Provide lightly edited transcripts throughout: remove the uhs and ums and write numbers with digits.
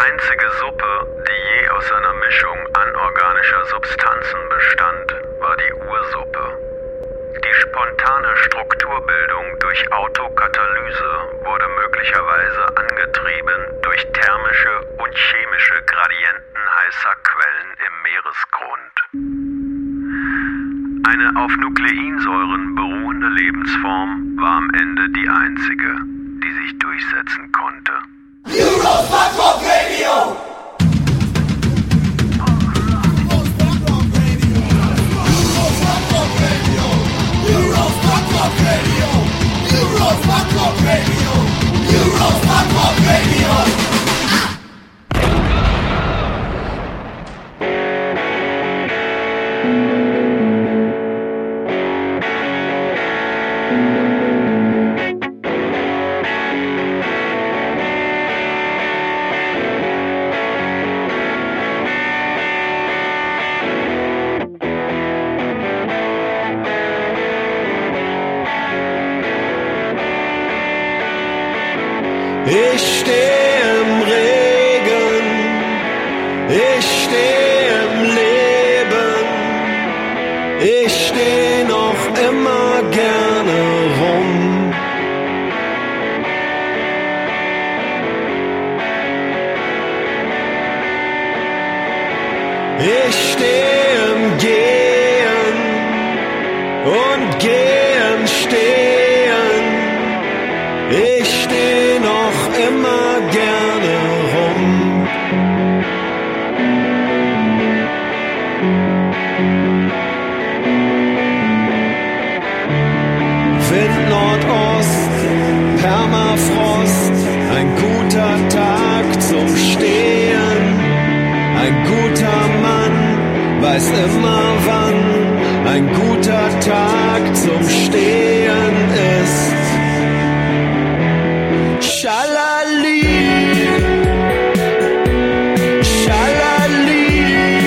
einzige Suppe, die je aus einer Mischung anorganischer Substanzen bestand, war die Ursuppe. Die spontane Strukturbildung durch Autokatalyse wurde möglicherweise angetrieben durch thermische und chemische Gradienten heißer Quellen im Meeresgrund. Eine auf Nukleinsäuren beruhende Lebensform war am Ende die einzige, die sich durchsetzen konnte. Eurofuck Radio! Ich steh im Regen, ich steh im Leben, ich steh noch immer gerne rum. Ich steh im Gehen und geh im Stehen, ich steh noch immer gerne rum. Wind Nordost, Permafrost, ein guter Tag zum Stehen. Ein guter Mann weiß immer wann ein guter Tag zum Stehen ist. Schalali, Schalali,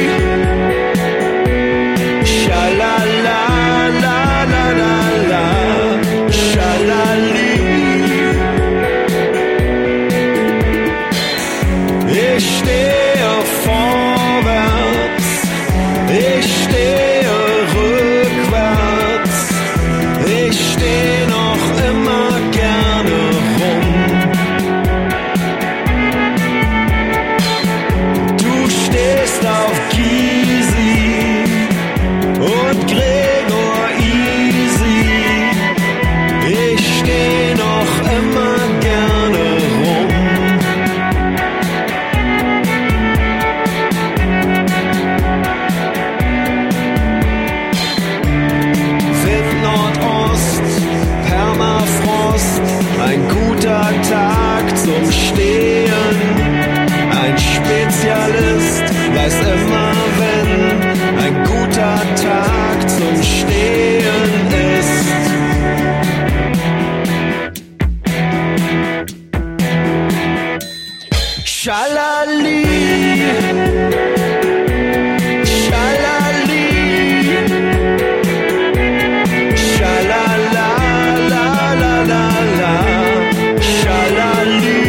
Schalala, la la la la, Schalali. Ich stehe vorwärts, ich stehe rückwärts, ich stehe noch immer gerne rum. Du stehst auf Gysi und Gregor Easy, ich steh noch immer gerne rum. Wind Nordost, Permafrost, ein guter Tag zum Stehen. Ein Spezialist weiß immer, wenn ein guter Tag zum Stehen ist. Schalali, Schalali, Schalala, la la la la, Schalali,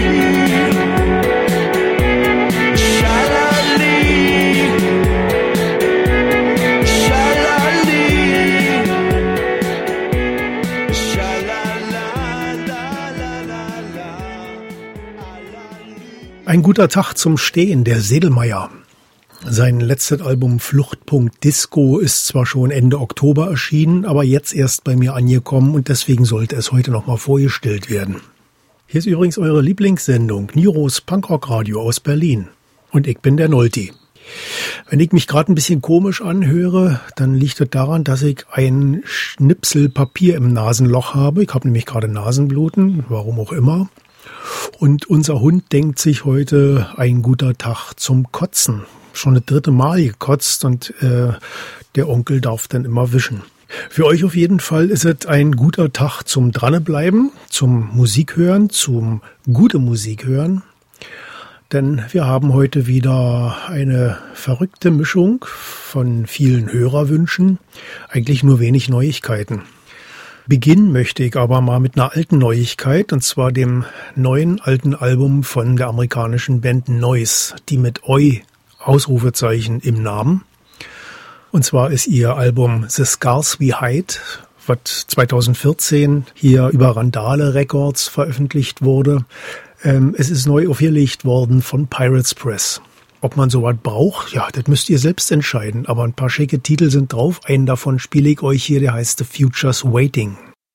Schalali, Schalali, Schalala, la la la la. Ein guter Tag zum Stehen, der Sedlmayr. Sein letztes Album Fluchtpunkt Disco ist zwar schon Ende Oktober erschienen, aber jetzt erst bei mir angekommen und deswegen sollte es heute nochmal vorgestellt werden. Hier ist übrigens eure Lieblingssendung, Niros Punkrock Radio aus Berlin. Und ich bin der Nolti. Wenn ich mich gerade ein bisschen komisch anhöre, dann liegt es daran, dass ich ein Schnipsel Papier im Nasenloch habe. Ich habe nämlich gerade Nasenbluten, warum auch immer. Und unser Hund denkt sich heute ein guter Tag zum Kotzen. Schon das 3. Mal gekotzt und der Onkel darf dann immer wischen. Für euch auf jeden Fall ist es ein guter Tag zum Dranbleiben, zum Musik hören, zum gute Musik hören. Denn wir haben heute wieder eine verrückte Mischung von vielen Hörerwünschen, eigentlich nur wenig Neuigkeiten. Beginnen möchte ich aber mal mit einer alten Neuigkeit, und zwar dem neuen alten Album von der amerikanischen Band Noise, die mit Oi Ausrufezeichen im Namen. Und zwar ist ihr Album The Scars We Hide, was 2014 hier über Randale Records veröffentlicht wurde. Es ist neu aufgelegt worden von Pirates Press. Ob man sowas braucht, ja, das müsst ihr selbst entscheiden. Aber ein paar schicke Titel sind drauf. Einen davon spiele ich euch hier, der heißt The Future's Waiting.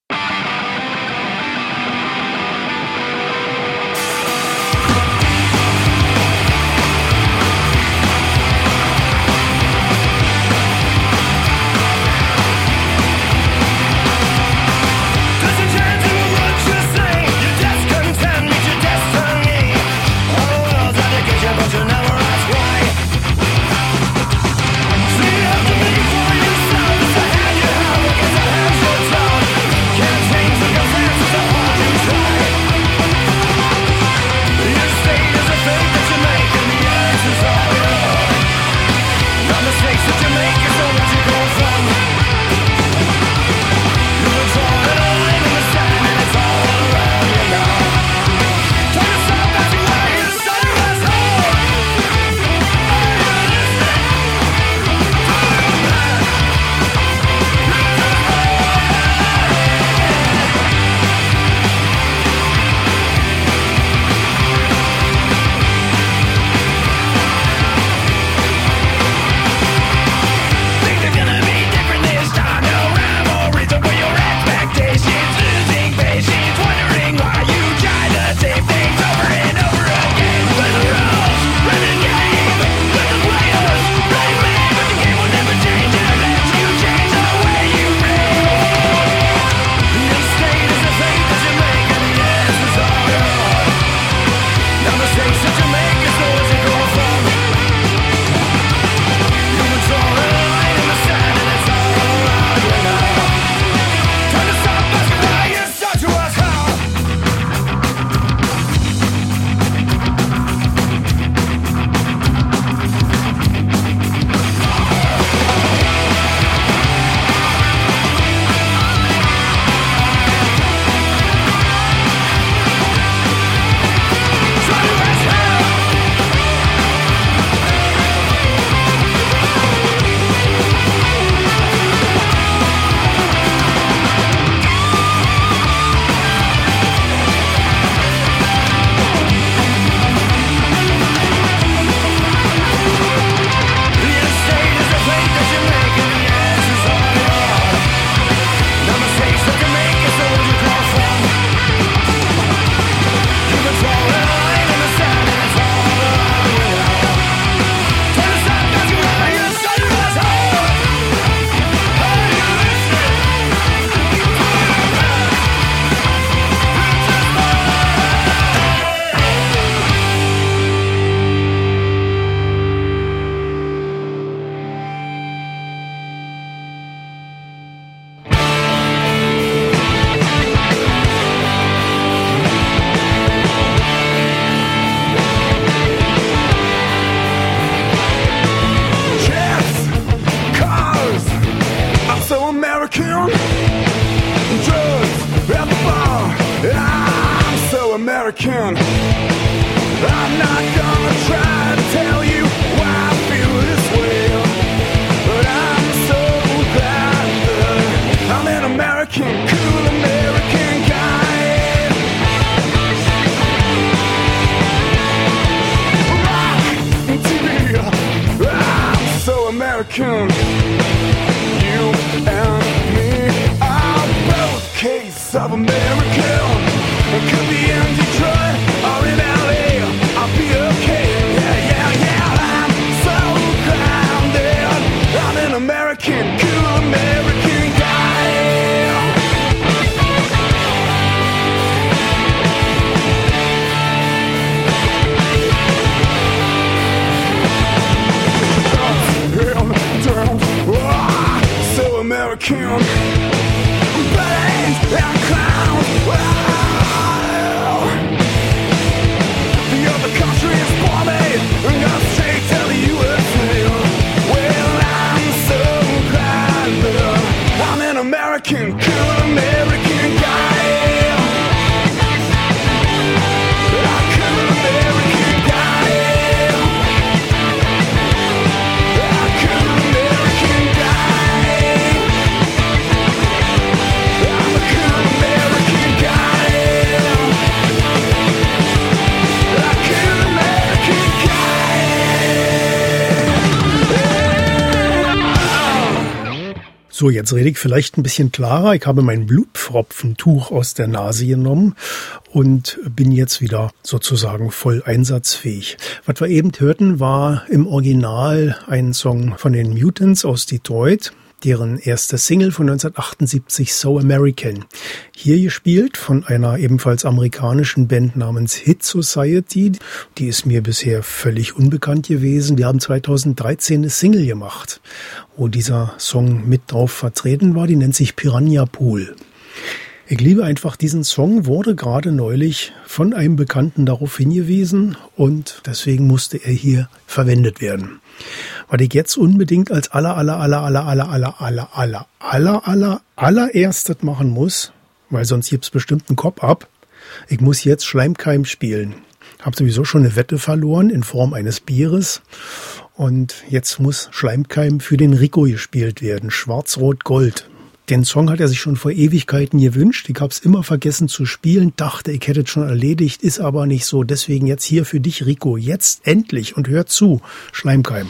American. I'm not gonna try to tell you why I feel this way, but I'm so glad that I'm an American, cool American guy. Rock TV, I'm so American. You and me are both case of American. It could be in Detroit or in LA. I'll be okay. Yeah, yeah, yeah. I'm so grounded. I'm an American, cool American guy. So American. Bangs and clowns. The other country is for me, and go straight to the USA. Well, I'm so glad that I'm an American, cool American. So, jetzt rede ich vielleicht ein bisschen klarer. Ich habe mein Blutpfropfentuch aus der Nase genommen und bin jetzt wieder sozusagen voll einsatzfähig. Was wir eben hörten, war im Original ein Song von den Mutants aus Detroit, deren erste Single von 1978, So American. Hier gespielt von einer ebenfalls amerikanischen Band namens Hit Society. Die ist mir bisher völlig unbekannt gewesen. Die haben 2013 eine Single gemacht, wo dieser Song mit drauf vertreten war. Die nennt sich Piranha Pool. Ich liebe einfach diesen Song, wurde gerade neulich von einem Bekannten darauf hingewiesen und deswegen musste er hier verwendet werden. Was ich jetzt unbedingt als allererstes machen muss, weil sonst gibt's bestimmt einen Kopf ab. Ich muss jetzt Schleimkeim spielen. Hab sowieso schon eine Wette verloren in Form eines Bieres und jetzt muss Schleimkeim für den Rico gespielt werden. Schwarz-Rot-Gold. Den Song hat er sich schon vor Ewigkeiten gewünscht. Ich habe es immer vergessen zu spielen, dachte, ich hätte es schon erledigt, ist aber nicht so. Deswegen jetzt hier für dich, Rico. Jetzt endlich und hör zu. Schleimkeim.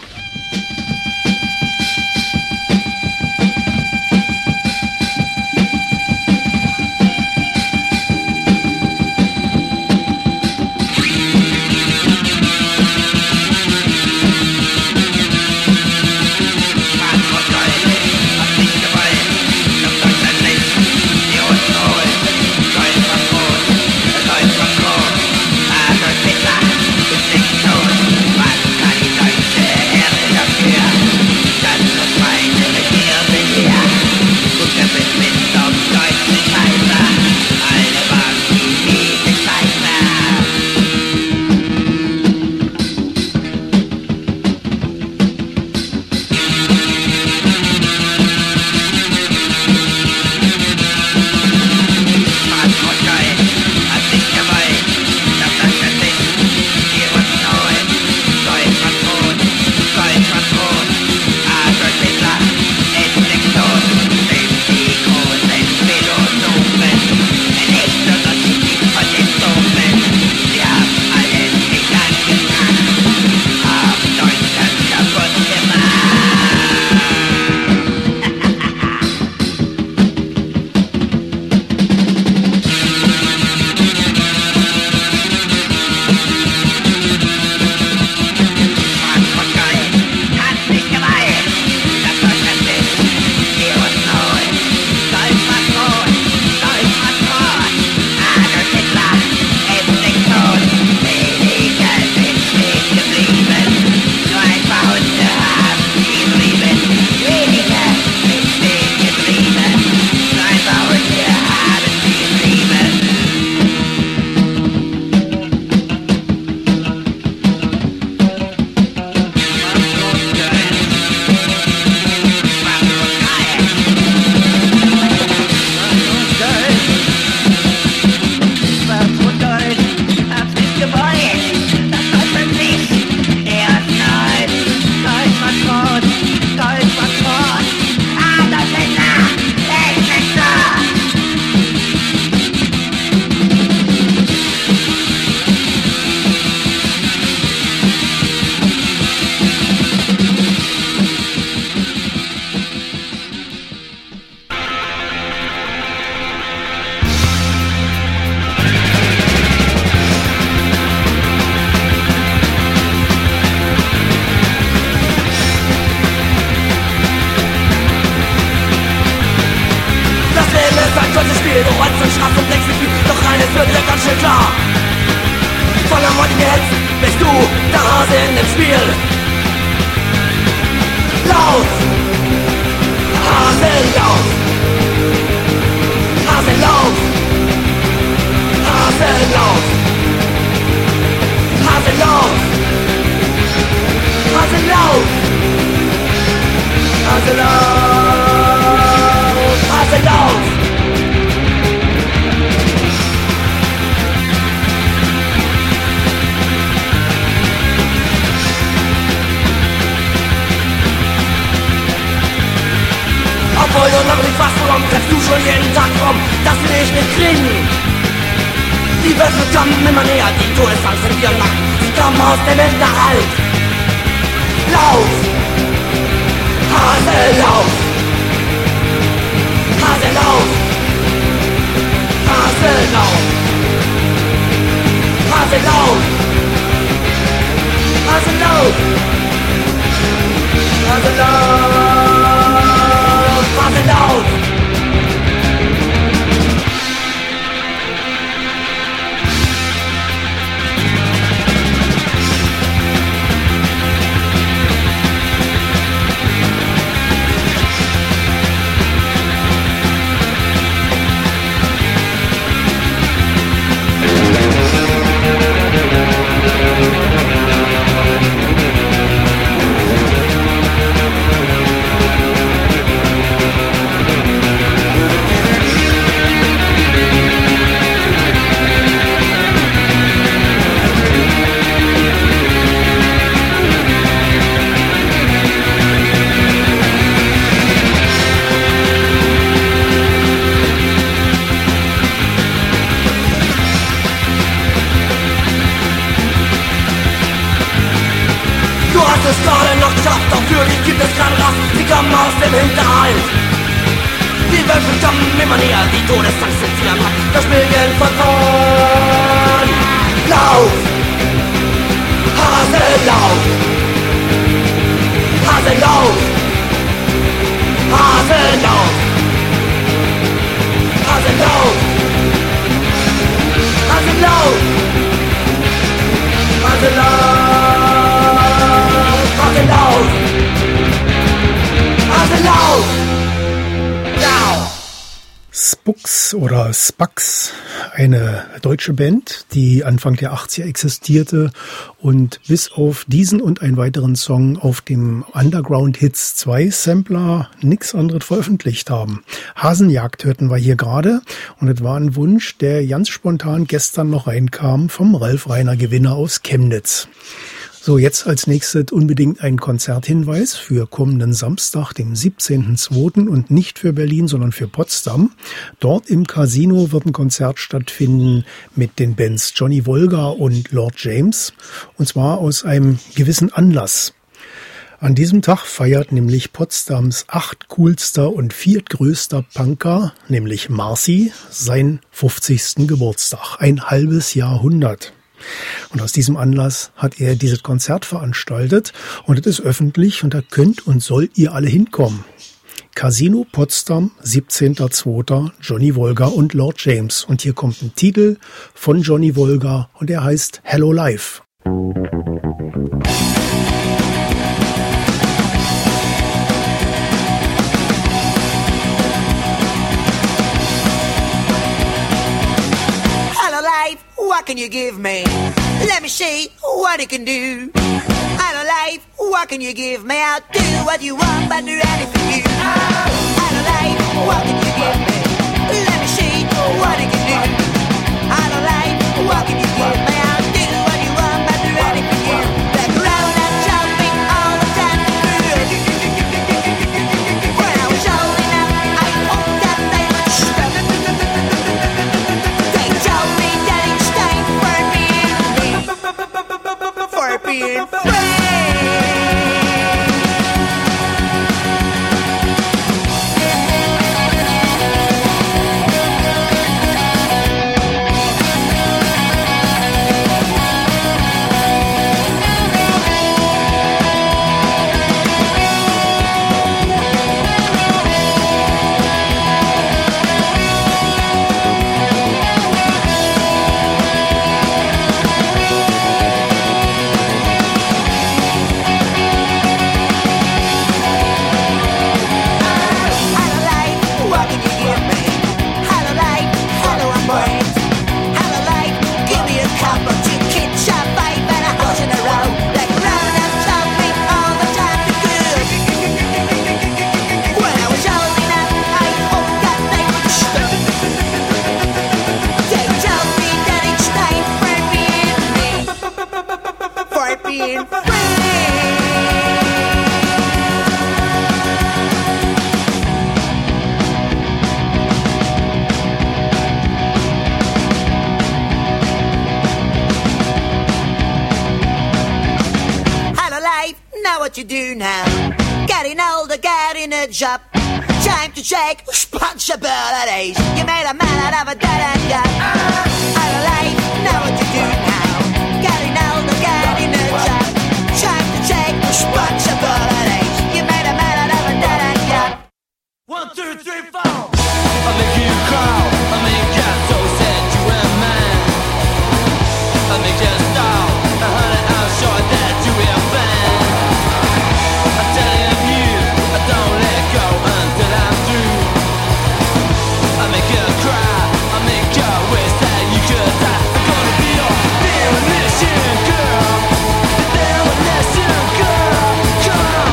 Obwohl du noch nicht weißt, warum greifst du schon jeden Tag rum, dass wir dich nicht kriegen. Die Wölfe kommen immer näher, die Todesangst in ihren Nacken, sie kommen aus dem Hinterhalt. Lauf! Hase, lauf! Hasellauf, Hasellauf, Hasellauf, Hasellauf, Hasellauf, Hasellauf. Aus dem Hinterhalt. Die Wölfe kommen immer näher, die Todesangst sind sie am Rand. Das Spiel geht von vorn. Lauf! Hase, lauf! Hase, lauf! Hase, lauf! Hase, lauf! Hase, lauf! Hase, lauf! Hase, lauf! Spux oder Spax, eine deutsche Band, die Anfang der 80er existierte und bis auf diesen und einen weiteren Song auf dem Underground Hits 2 Sampler nichts anderes veröffentlicht haben. Hasenjagd hörten wir hier gerade und es war ein Wunsch, der ganz spontan gestern noch reinkam vom Ralf Reiner Gewinner aus Chemnitz. So, jetzt als nächstes unbedingt ein Konzerthinweis für kommenden Samstag, dem 17.02. und nicht für Berlin, sondern für Potsdam. Dort im Casino wird ein Konzert stattfinden mit den Bands Johnny Wolga und Lord James. Und zwar aus einem gewissen Anlass. An diesem Tag feiert nämlich Potsdams 8. coolster und 4. größter Punker, nämlich Marcy, seinen 50. Geburtstag. Ein halbes Jahrhundert. Und aus diesem Anlass hat er dieses Konzert veranstaltet und es ist öffentlich und da könnt und sollt ihr alle hinkommen. Casino Potsdam, 17.02. Johnny Wolga und Lord James. Und hier kommt ein Titel von Johnny Wolga und er heißt Hello Life. What can you give me? Let me see what you can do. Hello life, what can you give me? I'll do what you want, but do anything for you. Hello life, what can you give me? Let me see what you can do. Hello life, what can you give me? I'll do what you want, but do anything for you. Back around and jumping all the time. When I was old enough, I hoped that they would stop. They told me that it's time for being free. What you do now? Getting older, getting a job. Time to check responsibilities. You made a man out of a dead end gun. Out of life, know what to do now. Getting older, getting older. Time to check responsibilities. You made a man out of a dead end gun. 1, 2, 3, 4. I make you crawl. I make you so sad you were mine. I make you stall. Honey, I'm sure that you will find. I'm telling you, I don't let go until I'm through. I make you cry. I make you wish that you could die. I'm gonna be your demolition girl. The demolition girl. Come on.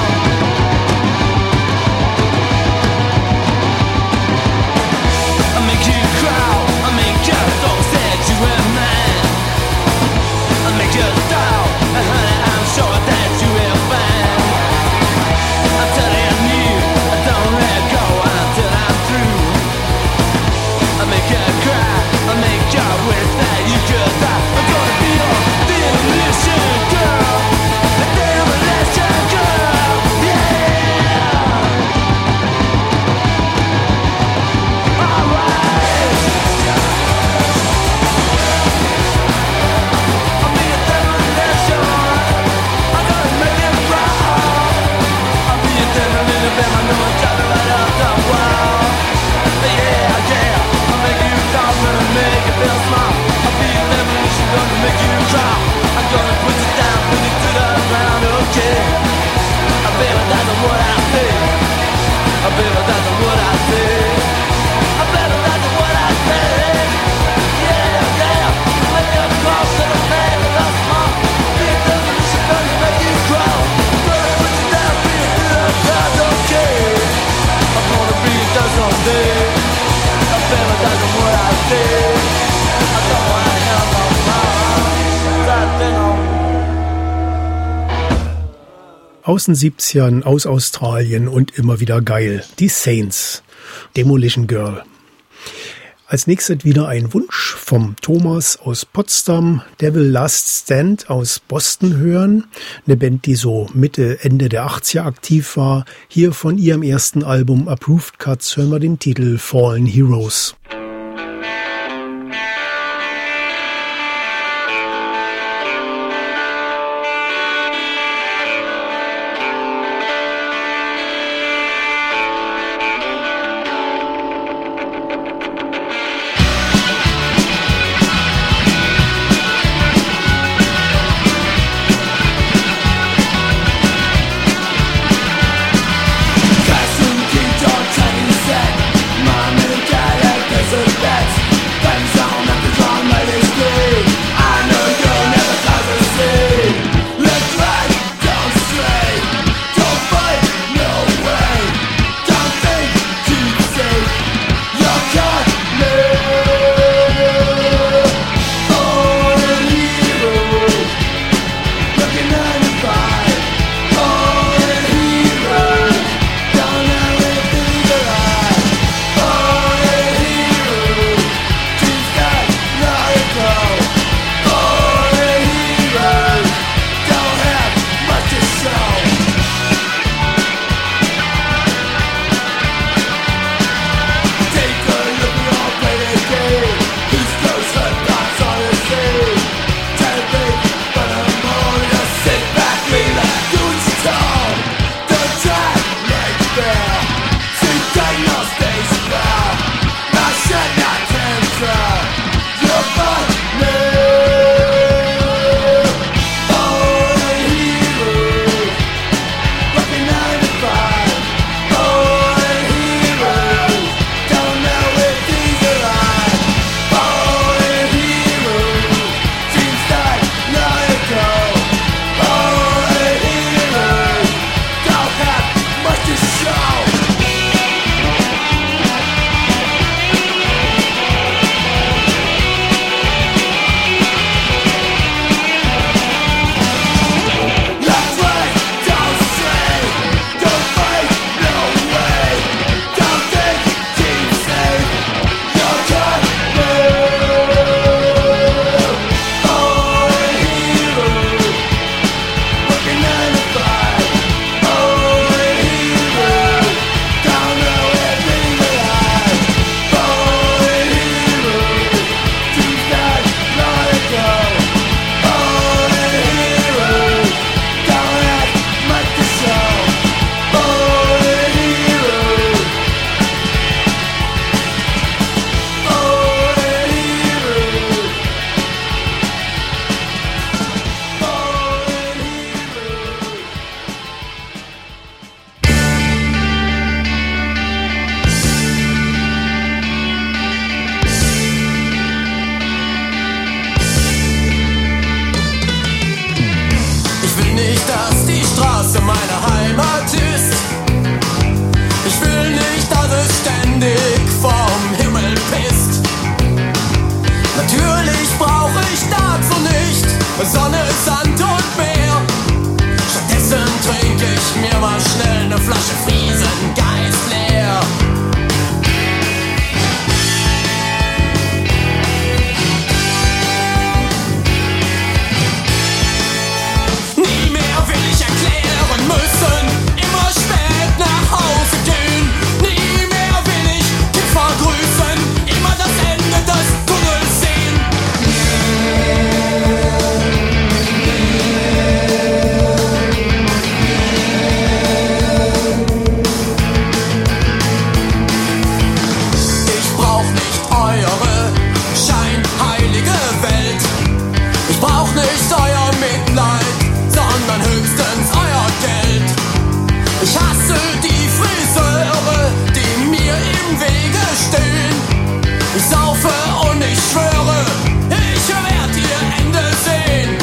I make you cry. I make you so sad you were mine. I make you stall. Honey, I'm sure that you will find. I'm telling you, I don't let go until I'm through. I make you cry, I make you wish that you could die. I'm gonna be your demolition girl, the demolition girl, yeah. Alright. I'll be a demolition. I'm gonna make it cry. I'll be a demolition, baby. I know I'm driving right up the wall. Yeah, yeah. I'll make you talk, gonna make you feel small. I'll be a demolition, gonna make you cry. I'm gonna put you down, put you to the ground, okay. Baby, that's what I say. Baby, that's what I say. Baby, that's what I say. Yeah, yeah. Make you crawl to the man with a smile. Be a demolition, gonna make you crawl. Gonna put you down, put you to the ground, okay. I'm gonna be a someday. Baby, that's what I say. I don't wanna have no mind. That thing on. Aus den 70ern, aus Australien und immer wieder geil. Die Saints. Demolition Girl. Als nächstes wieder ein Wunsch vom Thomas aus Potsdam. Der will Last Stand aus Boston hören. Eine Band, die so Mitte, Ende der 80er aktiv war. Hier von ihrem ersten Album Approved Cuts hören wir den Titel Fallen Heroes. Custom kid dog, tiny set. Mom and dad at Straße meine Heimat ist. Ich will nicht, dass es ständig vom Himmel pisst. Natürlich brauche ich dazu nicht Sonne, Sand und Meer. Stattdessen trinke ich mir mal schnell eine Flasche Friesengeist leer. Nie mehr will ich erklären müssen, immer spät nach Hause gehen. Nie mehr will ich Kiffer grüßen, immer das Ende des Tunnels sehen. Ich brauch nicht eure scheinheilige Welt. Ich brauch nicht euer Mitleid, sondern höchstens euer Geld. Ich hasse die Friseure, die mir im Wege stehen. Ich saufe und ich schwöre, ich werd ihr Ende sehen.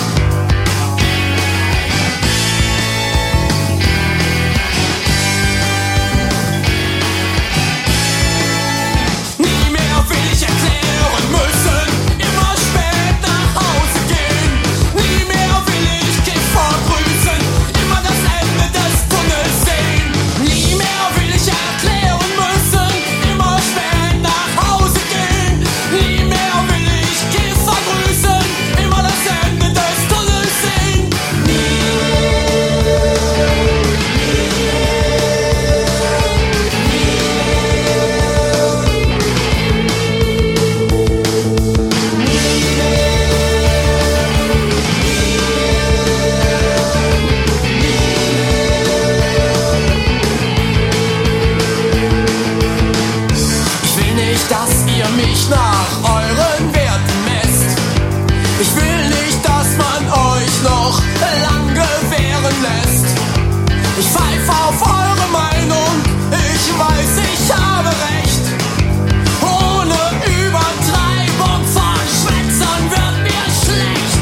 Nie mehr will ich erklären müssen, immer spät nach Hause gehen. Nie mehr will ich Kiffer grüßen, immer das Ende des Tunnels sehen. Nie mehr will ich erklären müssen, immer spät nach Hause gehen. Nie mehr will ich Kiffer grüßen, immer das Ende des Tunnels sehen. Ich will nicht, dass ihr mich nach euren Werten messt. Ich will nicht, dass man euch noch lang gewähren lässt. Ich pfeife auf eure Meinung, ich weiß, ich habe recht. Ohne Übertreibung von Schwätzern wird mir schlecht.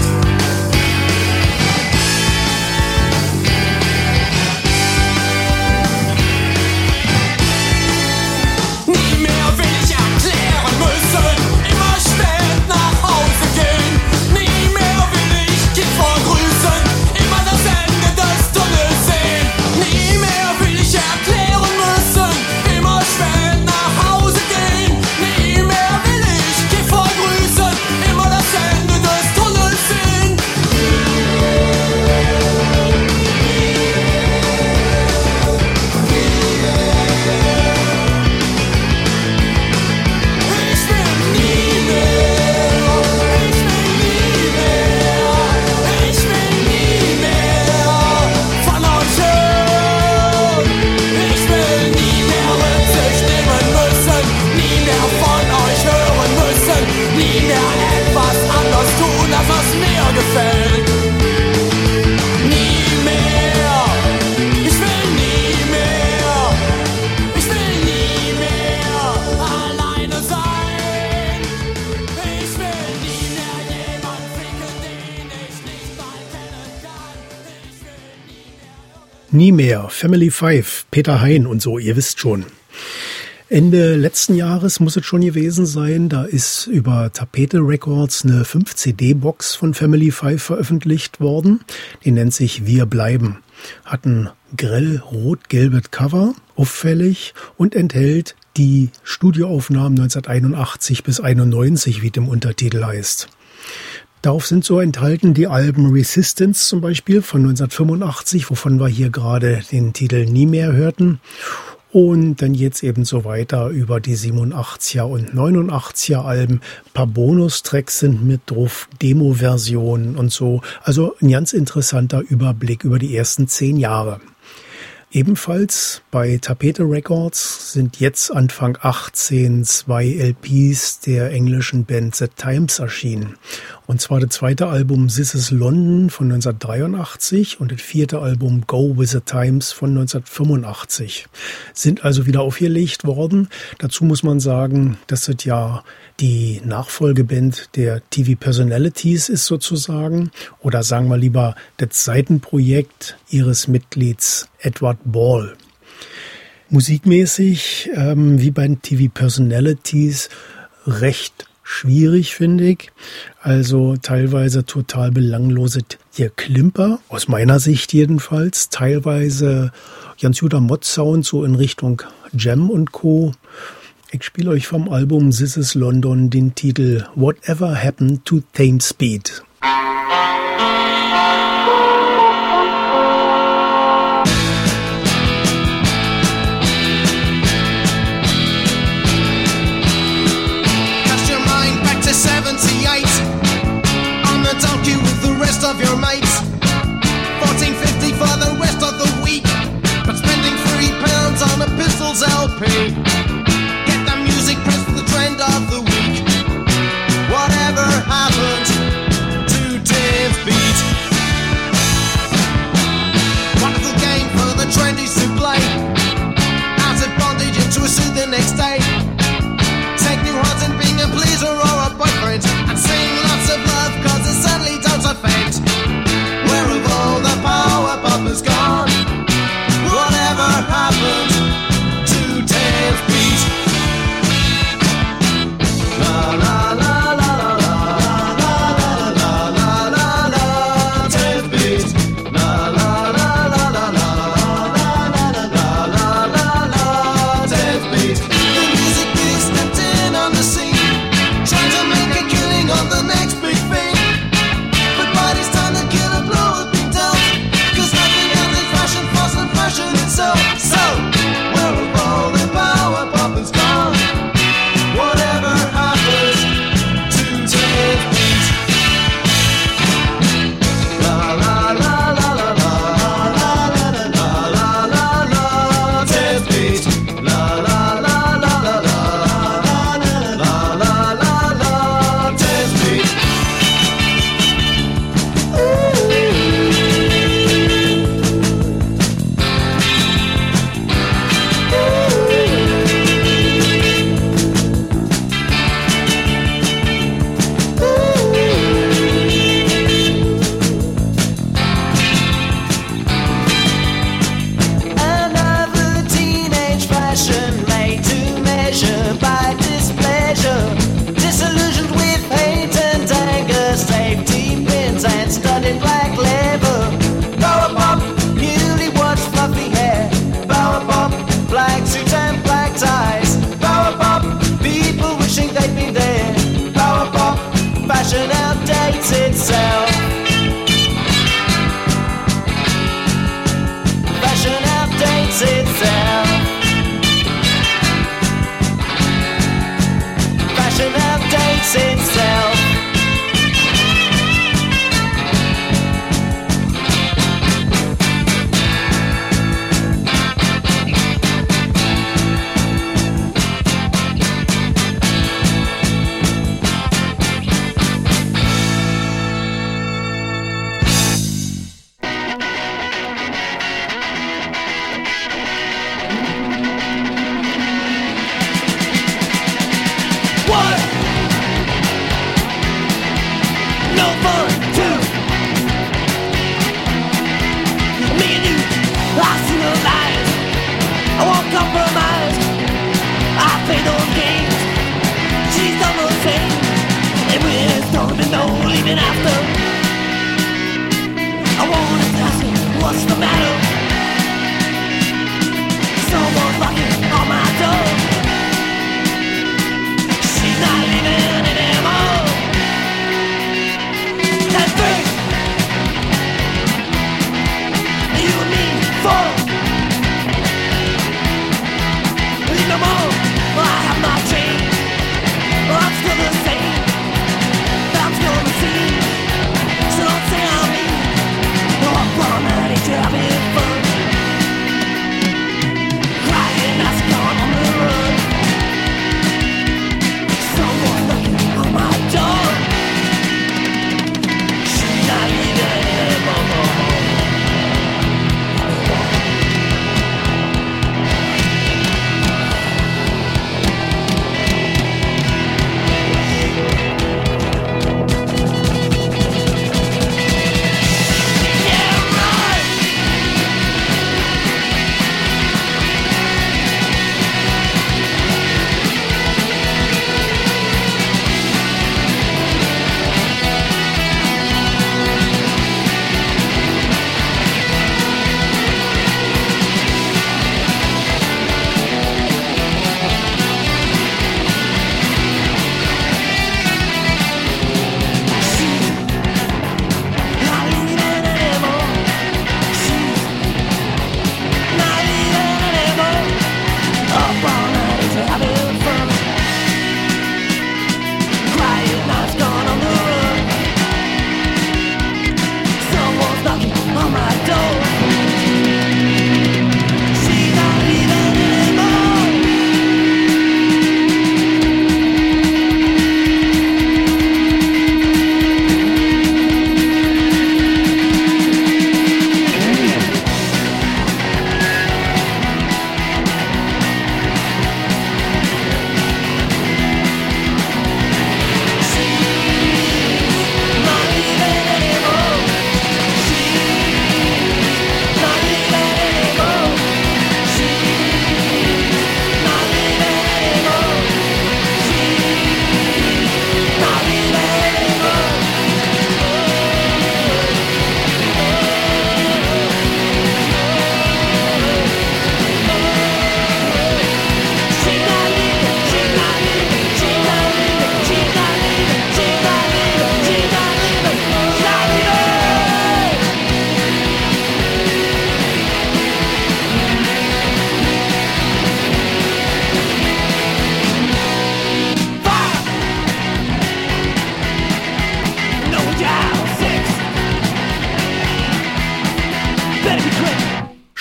Nie mehr will ich erklären müssen, immer spät nach Hause gehen. Nie mehr will ich Kiffer grüßen, immer das Ende des Tunnels sehen. Nie mehr will ich erklären müssen, immer spät nach Hause gehen. Nie mehr will ich Kiffer grüßen, immer das Ende des Tunnels sehen. Ich will nie mehr, ich will nie mehr, ich will nie mehr von euch hören. Ich will nie mehr Rücksicht nehmen müssen, nie mehr von euch hören müssen, nie mehr etwas anders tun, als was mir gefällt. Nie mehr, ich will nie mehr, ich will nie mehr alleine sein. Ich will nie mehr jemand ficken, den ich nicht mal kennen kann. Ich will Nie mehr, Family 5, Peter Hein und so, ihr wisst schon. Ende letzten Jahres muss es schon gewesen sein, da ist über Tapete Records eine 5-CD-Box von Family 5 veröffentlicht worden. Die nennt sich Wir bleiben. Hat ein grell rot-gelbes Cover, auffällig, und enthält die Studioaufnahmen 1981 bis 91, wie es im Untertitel heißt. Darauf sind so enthalten die Alben Resistance zum Beispiel von 1985, wovon wir hier gerade den Titel Nie mehr hörten. Und dann geht's eben so weiter über die 87er und 89er Alben. Ein paar Bonustracks sind mit drauf, Demo-Versionen und so. Also ein ganz interessanter Überblick über die ersten 10 Jahre. Ebenfalls bei Tapete Records sind jetzt Anfang 18 2 LPs der englischen Band The Times erschienen. Und zwar das zweite Album This is London von 1983 und das vierte Album Go with the Times von 1985. Sind also wieder aufgelegt worden. Dazu muss man sagen, dass das ja die Nachfolgeband der TV Personalities ist sozusagen. Oder sagen wir lieber das Seitenprojekt ihres Mitglieds Edward Ball. Musikmäßig, wie bei den TV Personalities, recht schwierig, finde ich. Also teilweise total belanglose Geklimper, aus meiner Sicht jedenfalls. Teilweise ganz guter Mod-Sound, so in Richtung Jam und Co. Ich spiele euch vom Album This is London den Titel Whatever Happened to Tame Speed. Of your mates, 14.50 for the rest of the week, but spending £3 on a Pistols LP. Get the music, press the trend of the week. Whatever happened to Tim's beat? Wonderful game for the trendies to play. Out of bondage into a suit the next day. Take new hearts and being a pleaser or a boyfriend, and sing lots of love cause it certainly don't offend. Where have all the power puppets gone? Whatever happened to Tim's beat? La la la la la la la la la la Tim's beat. La la la la la la la la la Tim's beat. The music is stepped in on the scene, trying to make a killing on the next big thing. But by this time the killer blow has been dealt, cause nothing else is fashion, fast and fashion itself. So, where have all the power puppets gone? Whatever happens to Tim's beat? La la la la la la la la la la la Tim's beat. La la la la la la la la la Tim's beat. Another teenage fashion made to measure by displeasure, disillusioned with hate and anger, safety pins and stud in black leather. Power pop, newly washed fluffy hair. Power pop, black suits and black ties. Power pop, people wishing they'd been there. Power pop, fashion outdates itself. Fashion outdates itself. Fashion outdates itself. One, no fun. Two, me and you, I see no lies. I won't compromise. I play those games. She's done the same, and we're starting no leaving after. I wanna ask her, what's the matter? Someone's knocking on my door. She's not leaving anymore. That's three. You and me, four. Leave no more. I have not changed. I'm still the same. I'm still the same. So don't say I'm mean. No, I'm not. It's having fun.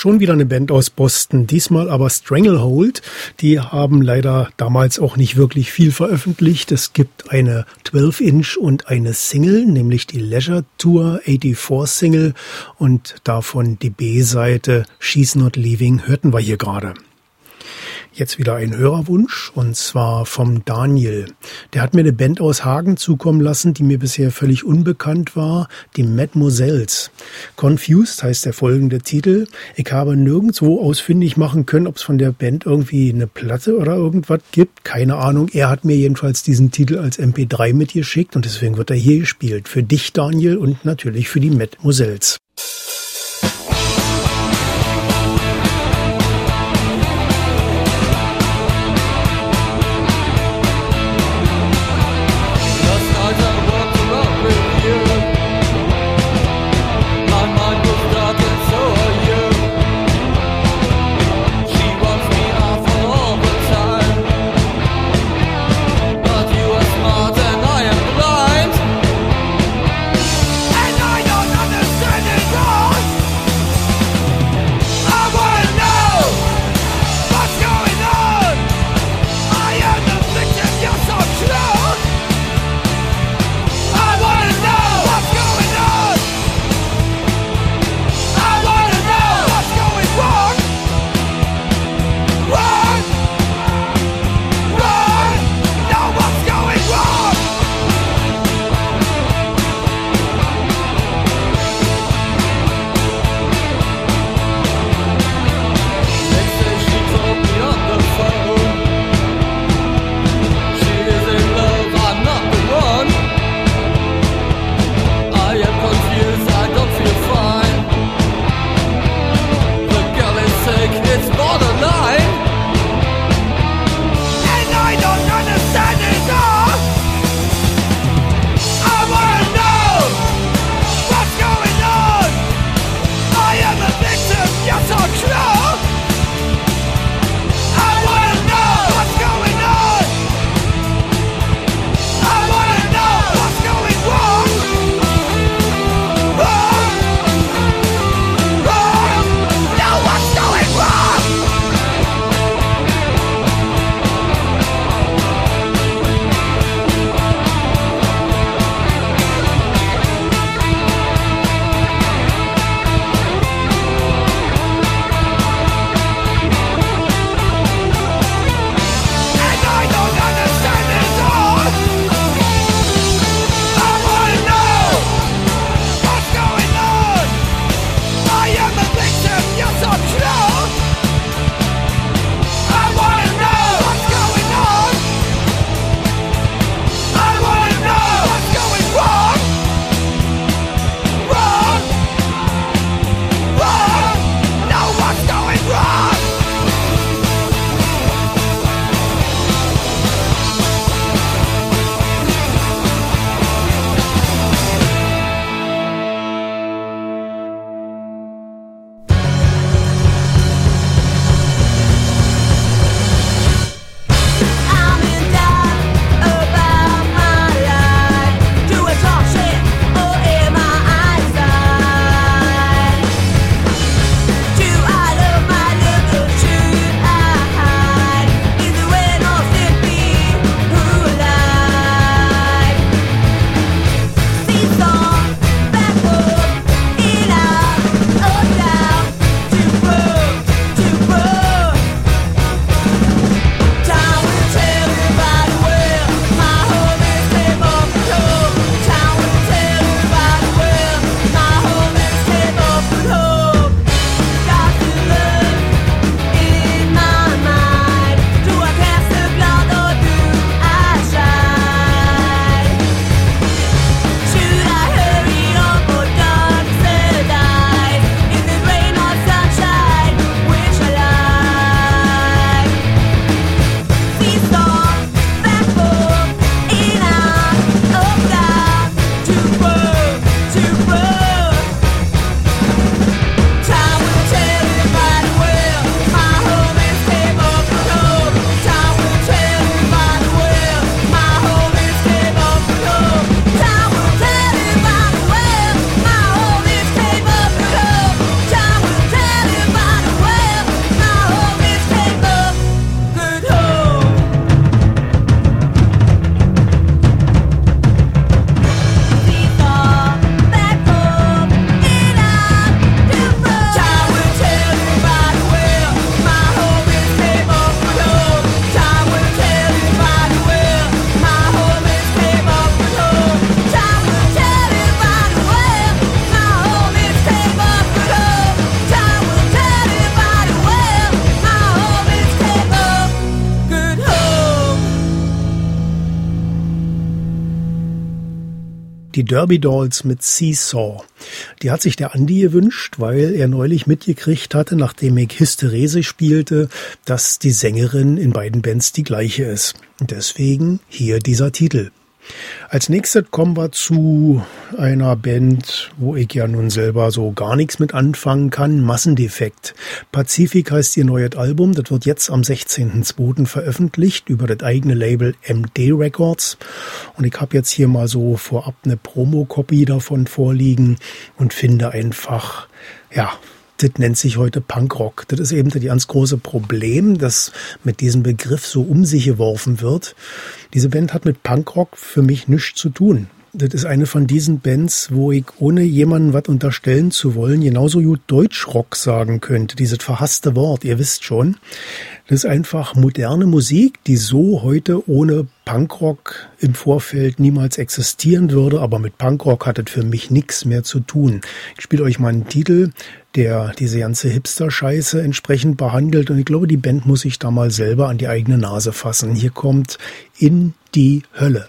Schon wieder eine Band aus Boston, diesmal aber Stranglehold. Die haben leider damals auch nicht wirklich viel veröffentlicht. Es gibt eine 12-Inch und eine Single, nämlich die Leisure Tour 84 Single und davon die B-Seite She's Not Leaving hörten wir hier gerade. Jetzt wieder ein Hörerwunsch, und zwar vom Daniel. Der hat mir eine Band aus Hagen zukommen lassen, die mir bisher völlig unbekannt war, die Mademoiselles. Confused heißt der folgende Titel. Ich habe nirgendwo ausfindig machen können, ob es von der Band irgendwie eine Platte oder irgendwas gibt. Keine Ahnung. Er hat mir jedenfalls diesen Titel als MP3 mitgeschickt und deswegen wird er hier gespielt. Für dich, Daniel, und natürlich für die Mademoiselles. And I don't understand it all. Die Derby Dolls mit Seesaw. Die hat sich der Andi gewünscht, weil er neulich mitgekriegt hatte, nachdem ich Hysterese spielte, dass die Sängerin in beiden Bands die gleiche ist. Und deswegen hier dieser Titel. Als nächstes kommen wir zu einer Band, wo ich ja nun selber so gar nichts mit anfangen kann, Massendefekt. Pazifik heißt ihr neues Album, das wird jetzt am 16.02. veröffentlicht über das eigene Label MD Records. Und ich habe jetzt hier mal so vorab eine Promo-Copy davon vorliegen und finde einfach, ja, das nennt sich heute Punkrock. Das ist eben das ganz große Problem, das mit diesem Begriff so um sich geworfen wird. Diese Band hat mit Punkrock für mich nichts zu tun. Das ist eine von diesen Bands, wo ich, ohne jemandem was unterstellen zu wollen, genauso gut Deutschrock sagen könnte. Dieses verhasste Wort, ihr wisst schon. Das ist einfach moderne Musik, die so heute ohne Punkrock im Vorfeld niemals existieren würde. Aber mit Punkrock hat es für mich nichts mehr zu tun. Ich spiele euch mal einen Titel, der diese ganze Hipster-Scheiße entsprechend behandelt. Und ich glaube, die Band muss sich da mal selber an die eigene Nase fassen. Hier kommt In die Hölle.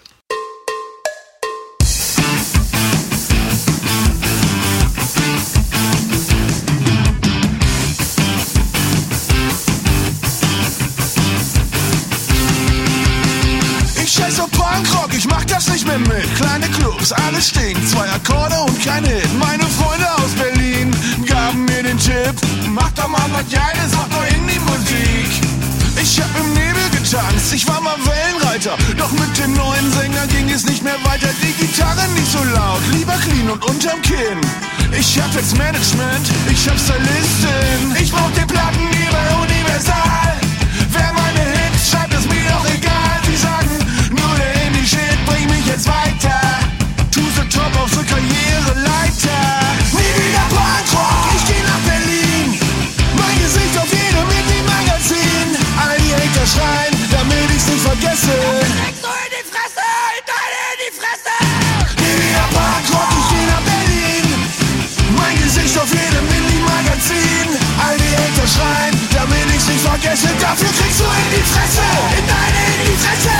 Punkrock, ich mach das nicht mehr mit. Kleine Clubs, alles stinkt, 2 Akkorde und kein Hit. Meine Freunde aus Berlin gaben mir den Tipp: mach doch mal was Geiles, mach doch in die Musik. Ich hab im Nebel getanzt, ich war mal Wellenreiter. Doch mit dem neuen Sänger ging es nicht mehr weiter. Die Gitarre nicht so laut, lieber clean und unterm Kinn. Ich hab jetzt Management, ich hab Stylistin. Ich brauch den Plattengeber universal. Wer meine Hits schreibt, ist mir doch egal. Sie sagen, nur der Indie-Shit bringt mich jetzt weiter. To the top auf der Karriereleiter. Nie wieder Punkrock, ich geh nach Berlin. Mein Gesicht auf jedem Indie-Magazin. All die Hater schreien, damit ich's nicht vergesse. Kriegst du in die Fresse, in die Fresse. Nie wieder Punkrock, ich geh nach Berlin. Mein Gesicht auf jedem Indie-Magazin. All die Hater schreien, damit ich's nicht vergesse. Dafür kriegst du in die Fresse, in die Fresse.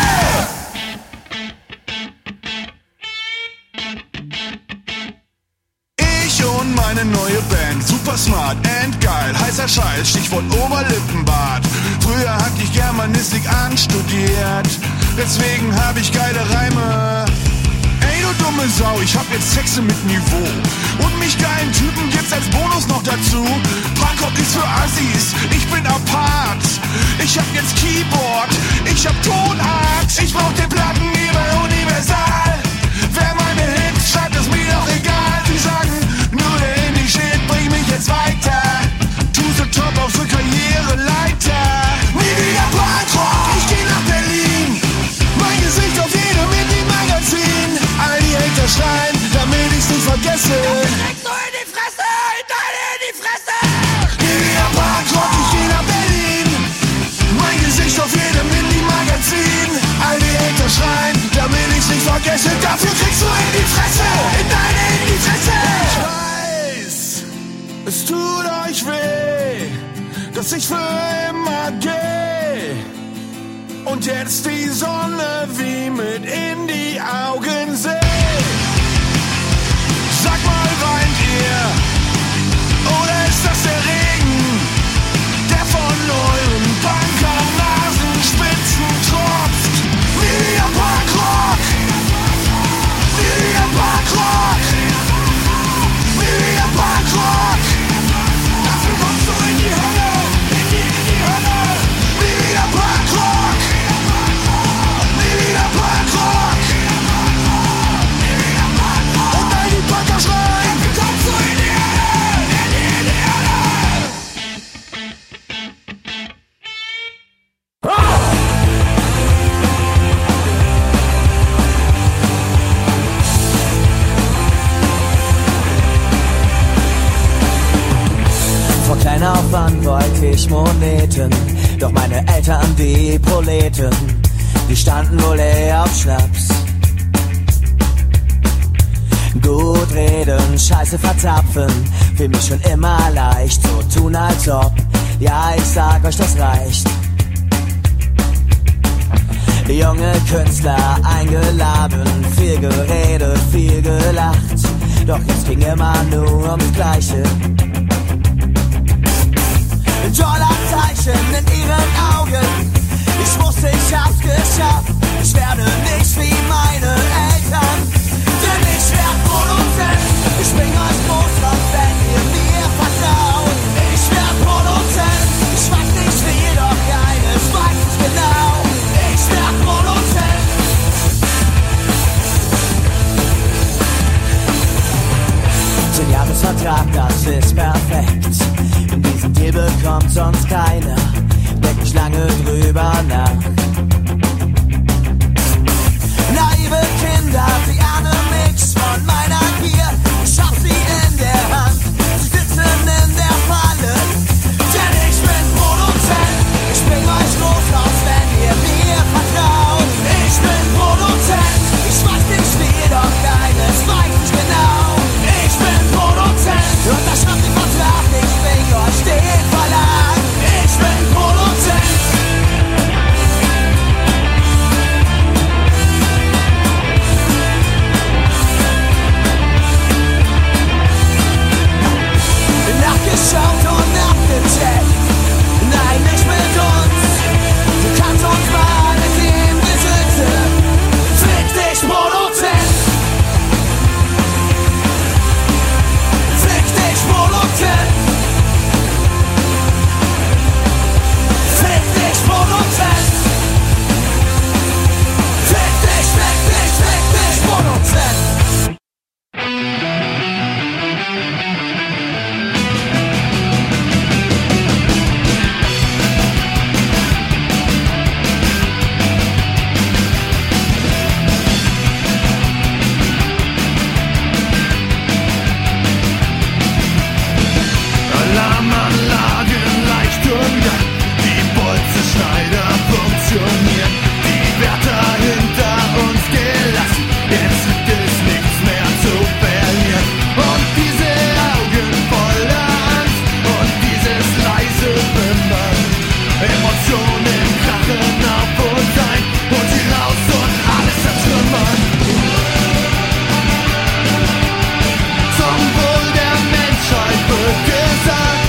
Ich und meine neue Band, super smart and geil, heißer Scheiß, Stichwort Oberlippenbart. Früher hatte ich Germanistik anstudiert, deswegen hab ich geile Reime. Ey du dumme Sau, ich hab jetzt Texte mit Niveau. Und mich geilen Typen gibt's als Bonus noch dazu. Punkrock ist für Assis, ich bin apart. Ich hab jetzt Keyboard, ich hab Tonart. Ich brauch den Plattengeber universal. Wer meine Hits schreibt, ist mir doch egal. Sie sagen, nur der Indie-Shit bringt mich jetzt weiter. To the top auf der Karriereleiter. Nie wieder Punkrock, ich geh nach Berlin. Mein Gesicht auf jedem Indie-Magazin. All die Hater schreien, damit ich's nicht vergesse. Kriegst du in die Fresse, in die Fresse. Nie wieder Punkrock, ich geh nach Berlin. Mein Gesicht auf jedem Indie-Magazin. All die Hater schreien, damit ich's nicht vergesse. Dafür kriegst du in die Fresse, in die Fresse. Ich weiß, es tut euch weh, dass ich für immer geh. Und jetzt die Sonne wie mit in die Augen seh. Sag mal, weint ihr? Oder ist das der Regen, der von euren Bankernasenspitzen tropft? Nie wieder Punkrock! Nie wieder Punkrock! Nie wieder Punkrock! Dafür kommst du in die Hölle! In die Hölle! Nie wieder Punkrock! Nie wieder Punkrock! Und all die Punker schreien! Dafür kommst du in die Hölle! In die Hölle! Vor kleiner Aufwand wollte ich Moneten, doch meine Eltern, die Proleten, die standen wohl eher auf Schnaps. Gut reden, Scheiße verzapfen, für mich schon immer leicht, so tun als ob, ja ich sag euch, das reicht. Junge Künstler eingeladen, viel geredet, viel gelacht. Doch jetzt ging immer nur ums Gleiche. Dollarzeichen in ihren Augen. Ich wusste, ich hab's geschafft. Ich werde nicht wie meine Eltern, denn ich werd Produzent. Ich bring euch groß raus, wenn ihr mir vertraut. Ich werd Produzent. Ich weiß nicht viel, doch eines weiß ich genau. Ich werd Produzent. Den Jahresvertrag, das ist perfekt. In diesem Deal bekommt sonst keiner. Denk nicht lange drüber nach. Naive Kinder, sie ahnen nichts von meiner Gier. Ich hab sie in der Hand, sie sitzen in der Falle. Denn ich bin Produzent, ich bring euch groß raus, wenn ihr mir vertraut. Ich bin Produzent, ich weiß nicht wie, doch eines weiß ich genau. Ich bin Produzent, unterschreibt den Vertrag, ich bring euch den Verlag. Ich bin Produzent. Nachgeschaut und nachgecheckt. Nein, nicht mit uns. Du kannst uns mal mit dem Gesülze. Fick dich, Produzent. Fick dich, Produzent. Fick dich, Produzent. Fick dich, Produzent. Alarmanlagen leicht umgang, die Bolzenschneider funktionieren, die Wärter hinter uns gelassen, jetzt gibt es nichts mehr zu verlieren. Und diese Augen voller Angst und dieses leise Wimmern, Emotionen krachen auf uns ein, holt sie raus und alles zertrümmern. Zum Wohl der Menschheit wird gesagt.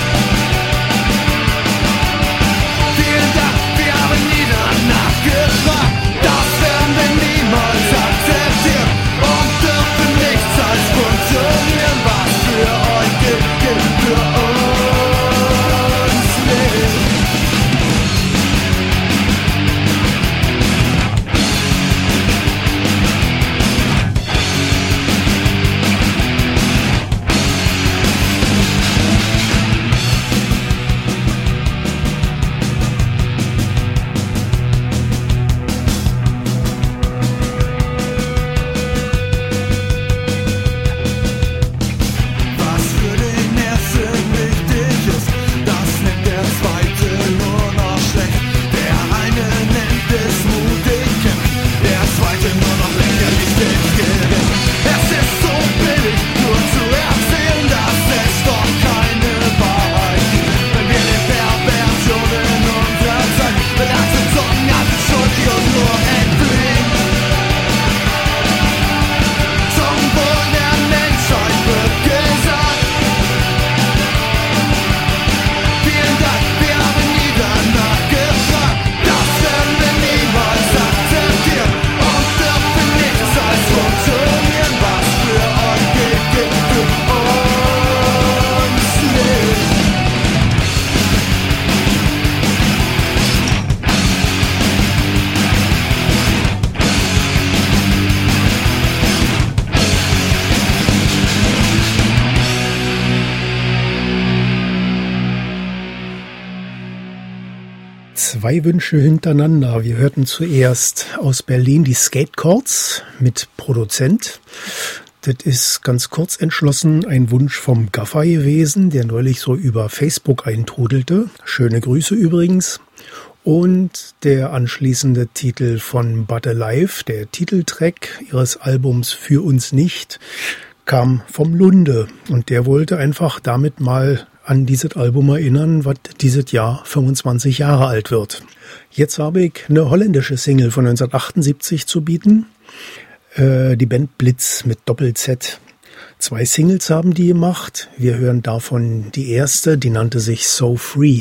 Vielen Dank, wir haben nie danach gefragt. Das werden wir niemals akzeptieren und dürfen nichts als funktionieren, was für euch gilt, gilt für uns nicht. Was für den Ersten wichtig ist, das nimmt der Zweite nur noch schlecht. Der eine nennt es mutig kämpfen, der Zweite nur noch lächerlich gerecht. Es ist so billig, nur zu erzählen, dass es doch keine Wahrheit gibt. Wenn wir den Perversionen unserer Zeit belastet, sorgen alle schuldig und nur entfliehen. Zum Wohl der Menschheit wird gesagt. Vielen Dank, wir haben nie danach gefragt. Das werden wir niemals akzeptieren und dürfen nichts als funktionieren, was für euch gilt, gilt für uns nicht. Zwei Wünsche hintereinander. Wir hörten zuerst aus Berlin die Skatechords mit Produzent. Das ist ganz kurz entschlossen ein Wunsch vom Gaffer gewesen, der neulich so über Facebook eintrudelte. Schöne Grüße übrigens. Und der anschließende Titel von But Alive, der Titeltrack ihres Albums Für uns nicht, kam vom Lunde und der wollte einfach damit mal an dieses Album erinnern, was dieses Jahr 25 Jahre alt wird. Jetzt habe ich eine holländische Single von 1978 zu bieten. Die Band Blitz mit Doppel-Z. 2 Singles haben die gemacht. Wir hören davon die erste, die nannte sich So Free.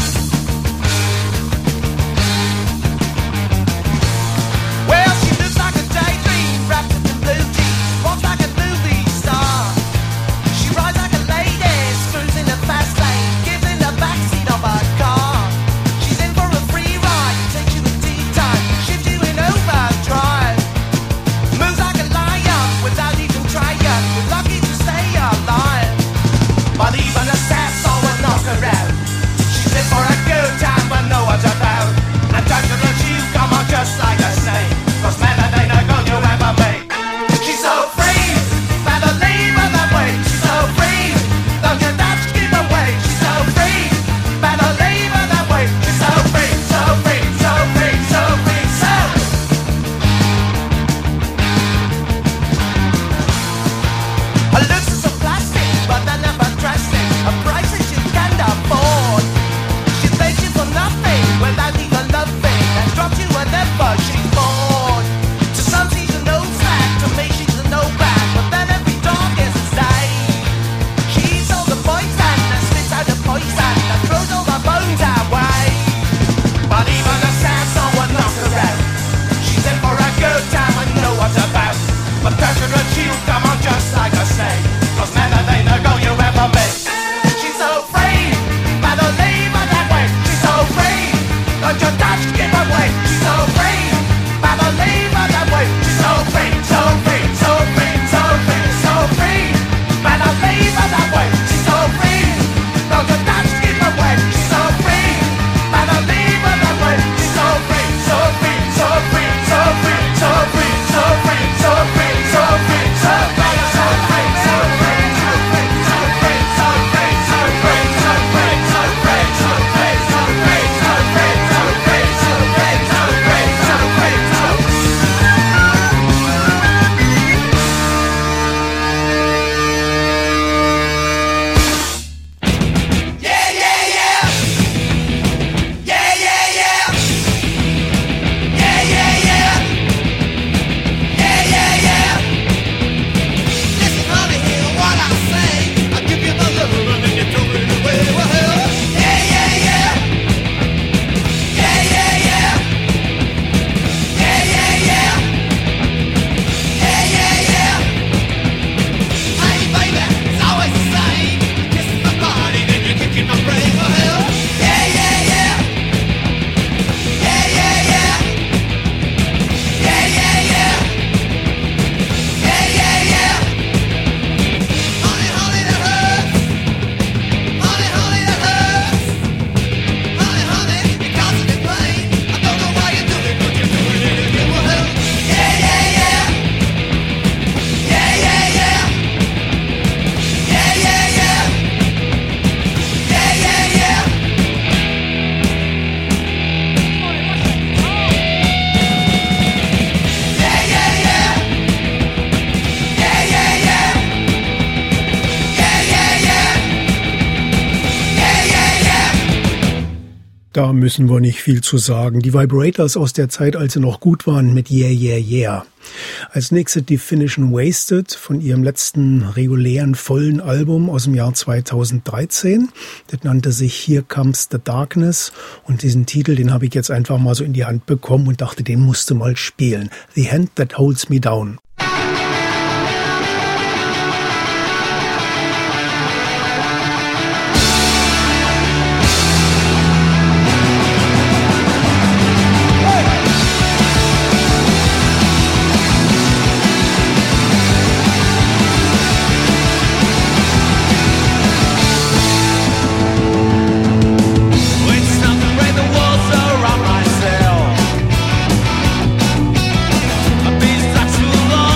Da müssen wir nicht viel zu sagen. Die Vibrators aus der Zeit, als sie noch gut waren, mit Yeah, Yeah, Yeah. Als nächstes Definition Wasted von ihrem letzten regulären, vollen Album aus dem Jahr 2013. Das nannte sich Here Comes the Darkness. Und diesen Titel, den habe ich jetzt einfach mal so in die Hand bekommen und dachte, den musst du mal spielen. The Hand That Holds Me Down. Too long.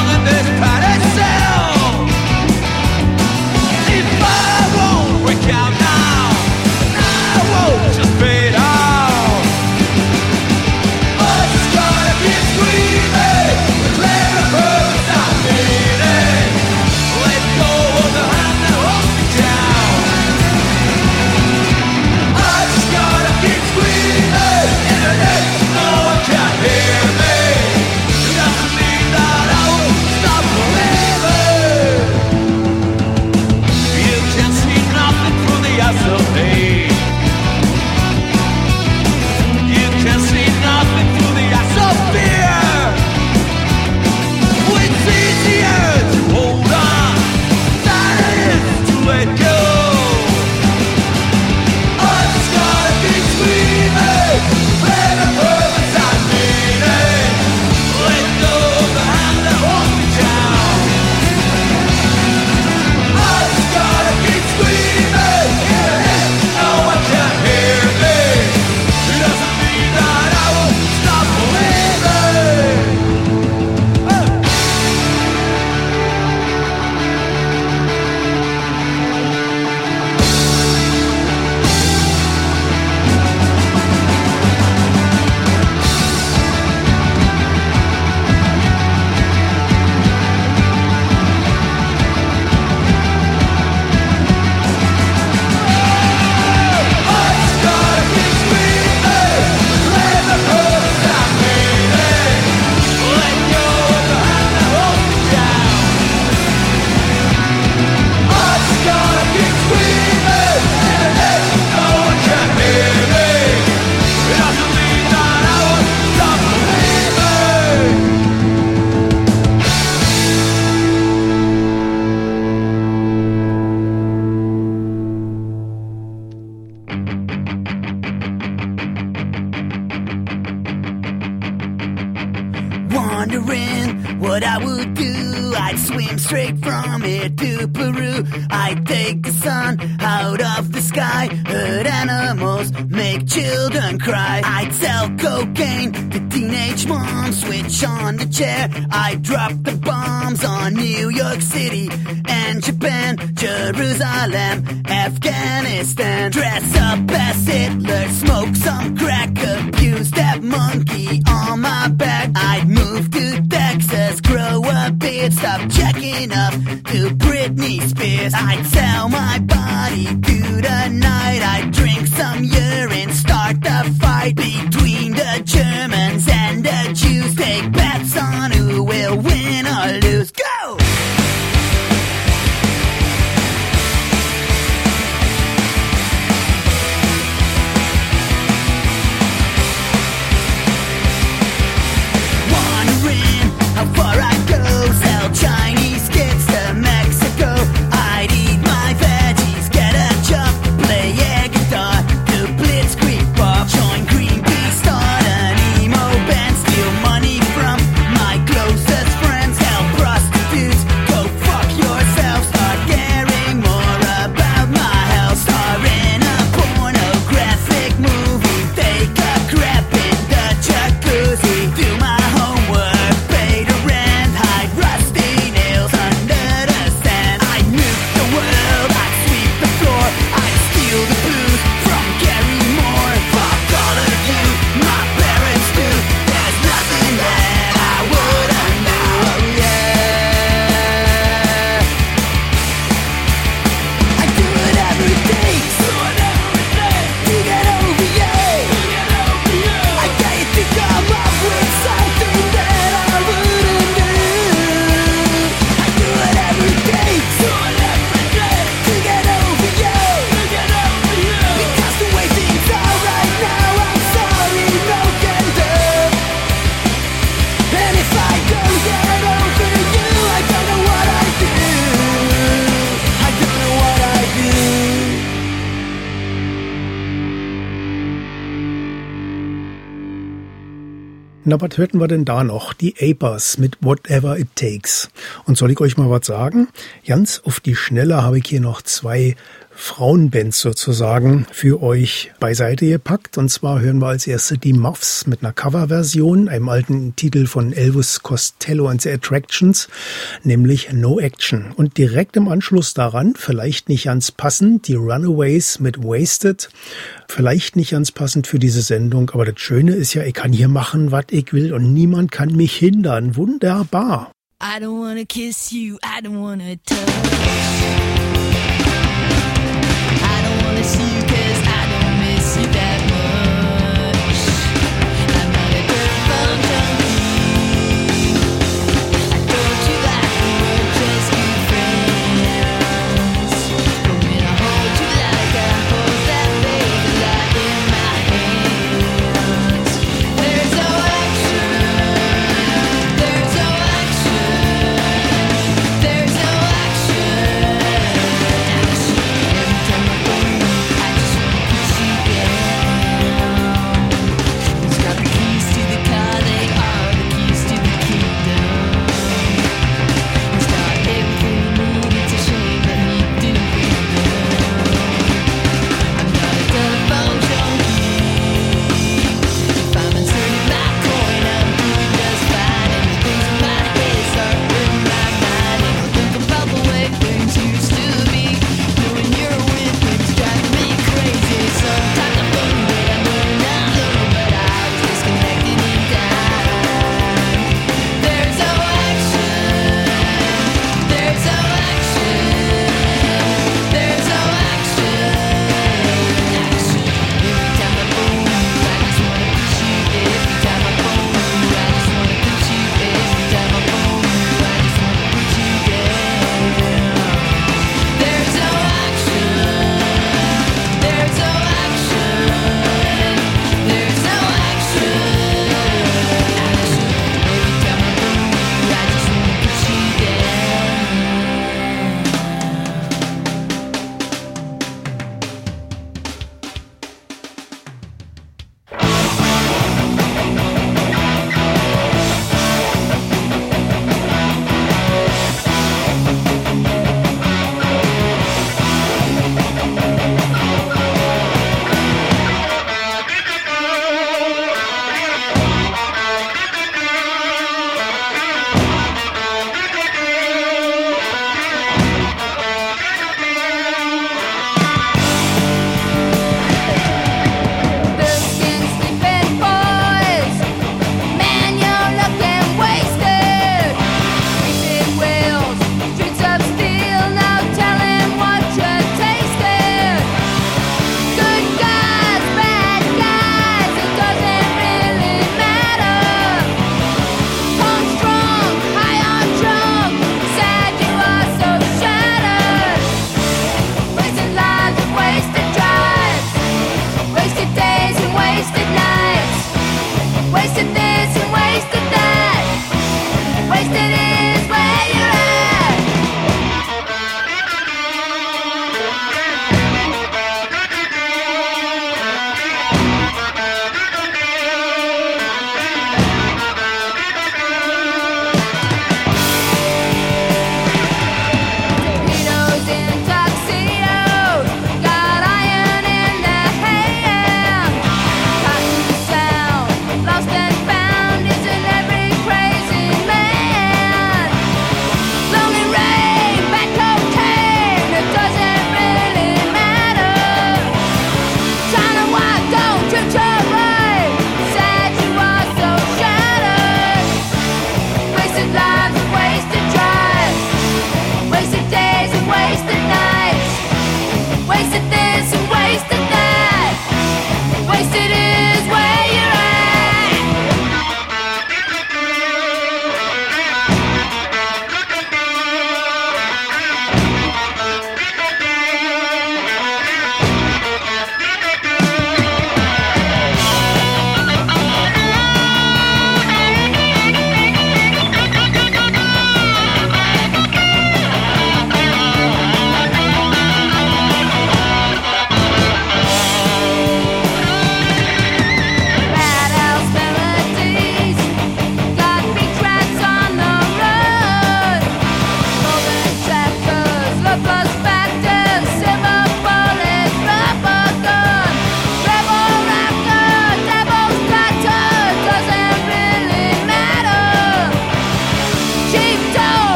wondering what I would do, I'd swim straight from here to Peru. I'd take the sun out of the sky, hurt animals, make children cry. I'd sell cocaine to teenage moms, switch on the chair. I'd drop the bombs on New York City and Japan, Jerusalem, Afghanistan. Dress up as Hitler, smoke some crack, abuse that monkey on my back. I'd move to Texas, grow a beard, stop jacking up to Britney Spears. I'd sell my body to the night, I'd drink some urine, start a fight between the Germans and the Jews. Take bets on who will win or lose. Go! How far I'd go, sell Chinese kids to Mexico. I'd eat my veggies, get a job, play air guitar, do blitzkrieg pop, join Greenpeace, start an emo band, steal money from my closest friends, help prostitutes, go fuck yourself, start caring more about my health, star in a pornographic movie, take a crap in the jacuzzi, do my homework. Na, was hörten wir denn da noch? Die Apers mit Whatever It Takes. Und soll ich euch mal was sagen? Ganz auf die Schnelle habe ich hier noch zwei Frauenbands sozusagen für euch beiseite gepackt. Und zwar hören wir als erste die Muffs mit einer Coverversion, einem alten Titel von Elvis Costello and the Attractions, nämlich No Action. Und direkt im Anschluss daran, vielleicht nicht ganz passend, die Runaways mit Wasted. Vielleicht nicht ganz passend für diese Sendung, aber das Schöne ist ja, ich kann hier machen, was ich will und niemand kann mich hindern. Wunderbar. I don't wanna kiss you, I don't wanna touch. I don't wanna see you 'cause I don't miss you that much. I'm not a girl phone junkie. I told you that we were just good friends. But when I hold you like I hold that baby light in my hands, there's no action, there's no action, there's no action.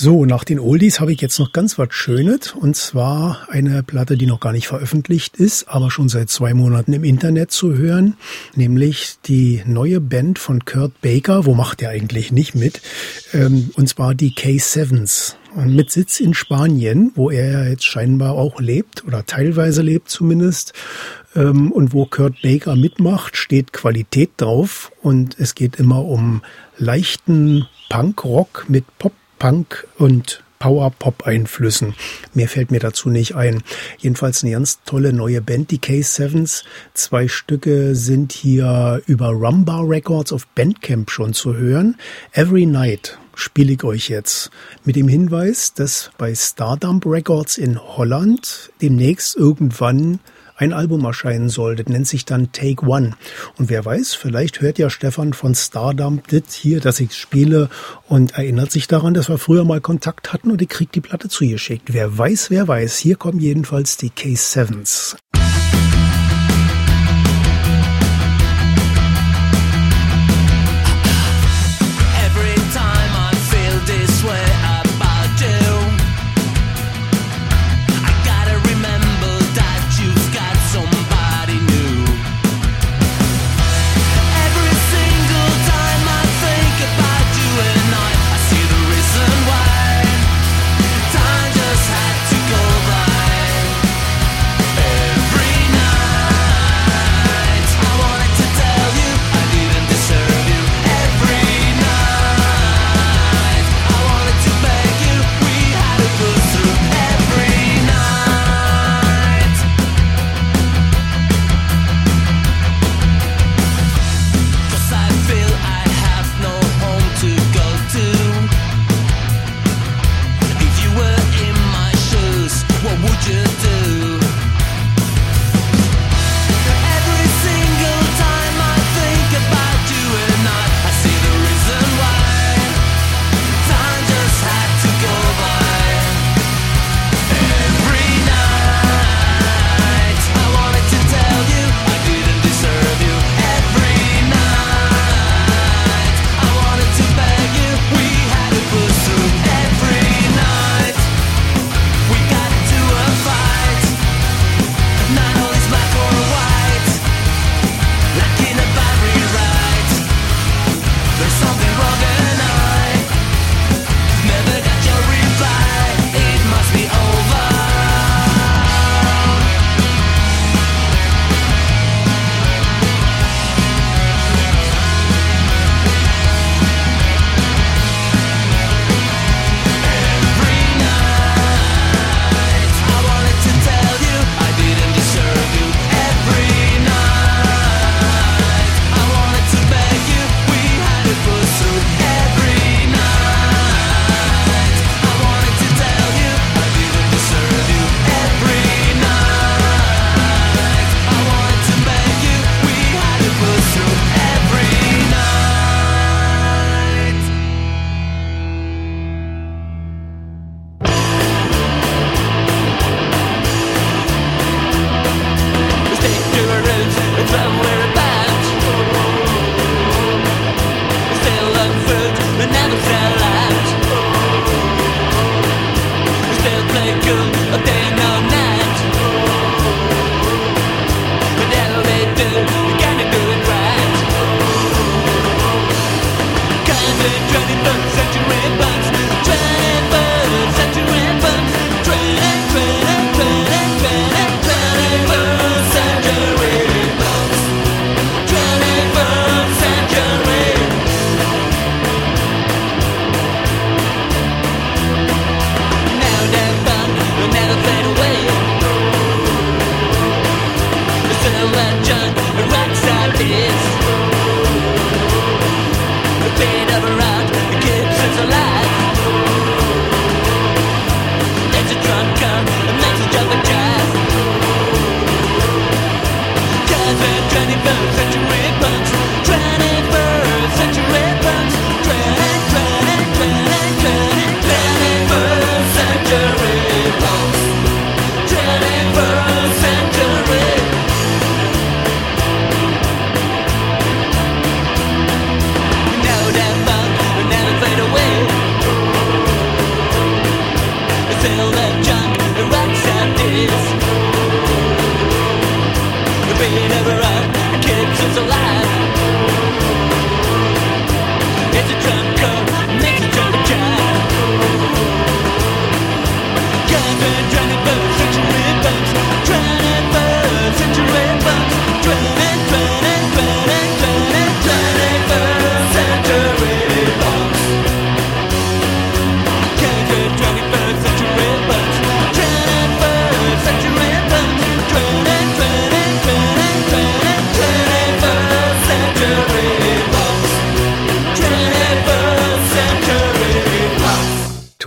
So, nach den Oldies habe ich jetzt noch ganz was Schönes, und zwar eine Platte, die noch gar nicht veröffentlicht ist, aber schon seit 2 Monaten im Internet zu hören, nämlich die neue Band von Kurt Baker. Wo macht der eigentlich nicht mit? Und zwar die K7s. Mit Sitz in Spanien, wo er jetzt scheinbar auch lebt oder teilweise lebt zumindest. Und wo Kurt Baker mitmacht, steht Qualität drauf, und es geht immer um leichten Punkrock mit Pop-Punk und Power-Pop-Einflüssen. Mehr fällt mir dazu nicht ein. Jedenfalls eine ganz tolle neue Band, die K7s. 2 Stücke sind hier über Rumbar Records auf Bandcamp schon zu hören. Every Night spiele ich euch jetzt mit dem Hinweis, dass bei Stardump Records in Holland demnächst irgendwann ein Album erscheinen soll. Das nennt sich dann Take One. Und wer weiß, vielleicht hört ja Stefan von Stardump das hier, dass ich spiele, und erinnert sich daran, dass wir früher mal Kontakt hatten, und ich krieg die Platte zugeschickt. Wer weiß, wer weiß. Hier kommen jedenfalls die K7s. Time just had to go by.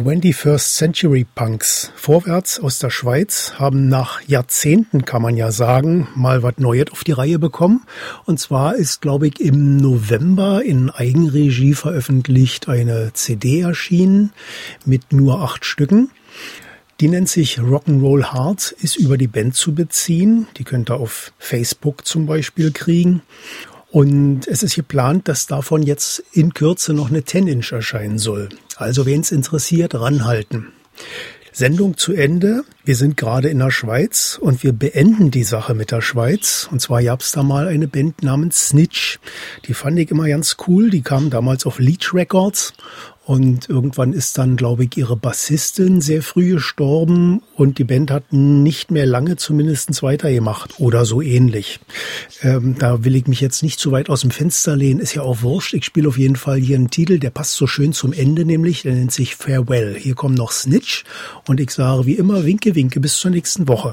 21st Century Punks, vorwärts aus der Schweiz, haben nach Jahrzehnten, kann man ja sagen, mal was Neues auf die Reihe bekommen. Und zwar ist, glaube ich, im November in Eigenregie veröffentlicht eine CD erschienen mit nur 8 Stücken. Die nennt sich Rock'n'Roll Heart, ist über die Band zu beziehen. Die könnt ihr auf Facebook zum Beispiel kriegen. Und es ist geplant, dass davon jetzt in Kürze noch eine 10-Inch erscheinen soll. Also wen es interessiert, ranhalten. Sendung zu Ende. Wir sind gerade in der Schweiz und wir beenden die Sache mit der Schweiz. Und zwar gab es da mal eine Band namens Snitch. Die fand ich immer ganz cool. Die kam damals auf Leech Records. Und irgendwann ist dann, glaube ich, ihre Bassistin sehr früh gestorben und die Band hat nicht mehr lange zumindest weitergemacht oder so ähnlich. Da will ich mich jetzt nicht zu weit aus dem Fenster lehnen, ist ja auch wurscht. Ich spiele auf jeden Fall hier einen Titel, der passt so schön zum Ende nämlich, der nennt sich Farewell. Hier kommen noch Snitch und ich sage wie immer Winke, Winke, bis zur nächsten Woche.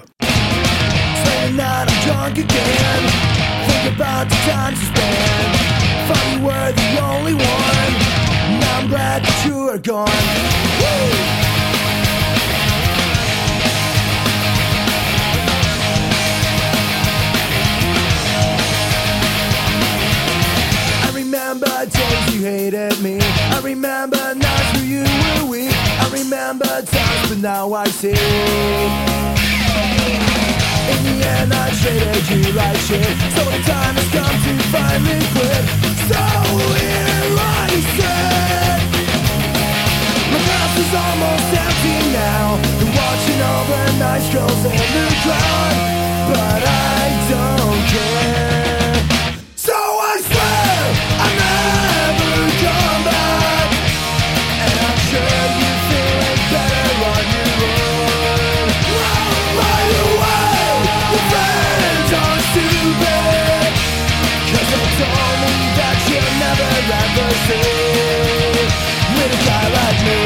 I'm glad that you are gone. Woo! I remember days you hated me. I remember nights where you were weak. I remember times, but now I see. In the end, I traded you like shit. So the time has come to finally quit. So here I sit. My glass is almost empty now. I'm watching all the nice girls in the crowd, but I don't care. So I swear I'll never come back. And I'm sure you're feeling better on your own. By the way, your friends are stupid, 'cause they told me that you'll never ever see with a guy like me.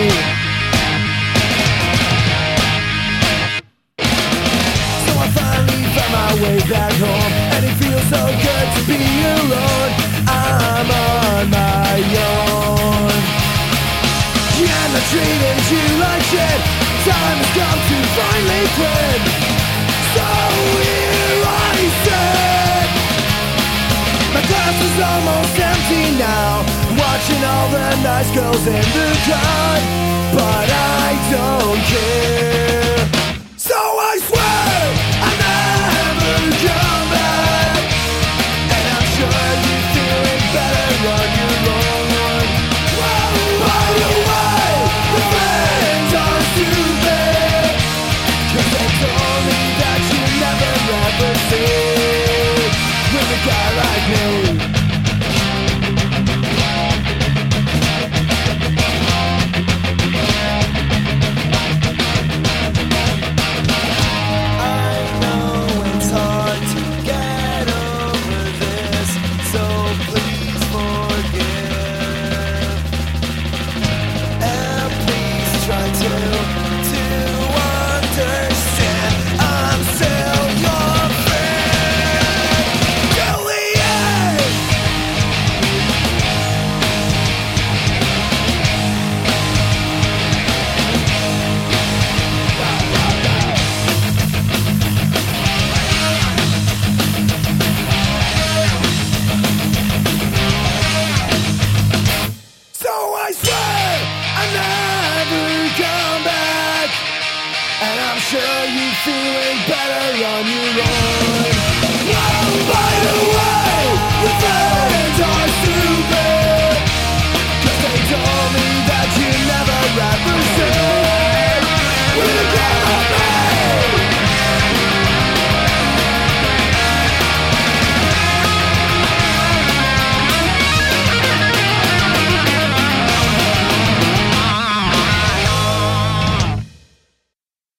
So I finally found my way back home, and it feels so good to be alone. I'm on my own. Yeah, and I treated you like shit. Time has come to finally quit. So here I sit. My glass is almost empty now. Watching all the nice girls in the crowd, but I don't care. So I swear I'll never come back. And I'm sure you're feeling better on your own. Whoa, by the way, your friends are stupid, 'cause they told me that you'll never ever see with a guy like me. Sure you're feeling better on your own. Whoa, by the way.